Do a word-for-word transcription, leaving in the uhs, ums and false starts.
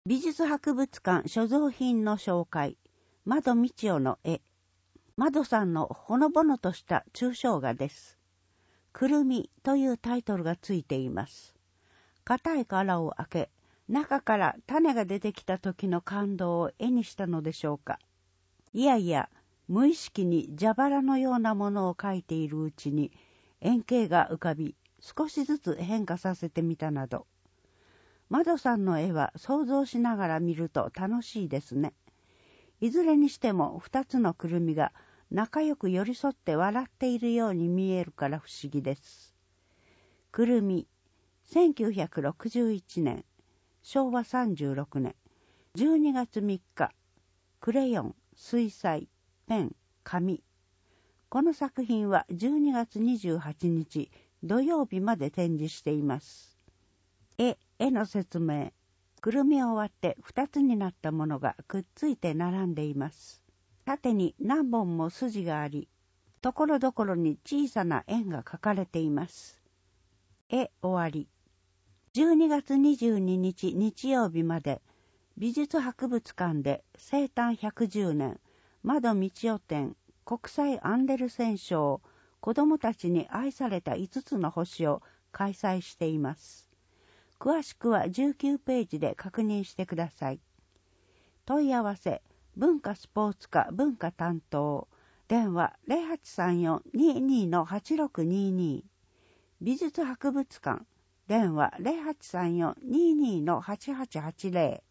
美術博物館所蔵品の紹介、窓道夫の絵。窓さんのほのぼのとした抽象画です。くるみというタイトルがついています。硬い殻を開け、中から種が出てきた時の感動を絵にしたのでしょうか。いやいや、無意識に蛇腹のようなものを描いているうちに円形が浮かび、少しずつ変化させてみたなど。窓さんの絵は想像しながら見ると楽しいですね。いずれにしても二つのくるみが仲良く寄り添って笑っているように見えるから不思議です。くるみ、せんきゅうひゃくろくじゅういちねん、しょうわさんじゅうろくねん、じゅうにがつみっか、クレヨン、水彩、ペン、紙。この作品はじゅうにがつにじゅうはちにち土曜日まで展示しています。絵、絵の説明。くるみを割って二つになったものがくっついて並んでいます。縦に何本も筋があり、ところどころに小さな円が描かれています。絵終わり。じゅうにがつにじゅうににち日曜日まで美術博物館で生誕ひゃくじゅうねん窓道夫展国際アンデルセン賞子どもたちに愛されたいつつの星を開催しています。詳しくはじゅうきゅうページで確認してください。問い合わせ、文化スポーツ課文化担当、電話 ゼロはちさんよん にーにー はちろくにーにー、美術博物館、電話 ゼロはちさんよん にーにー はちはちはちゼロ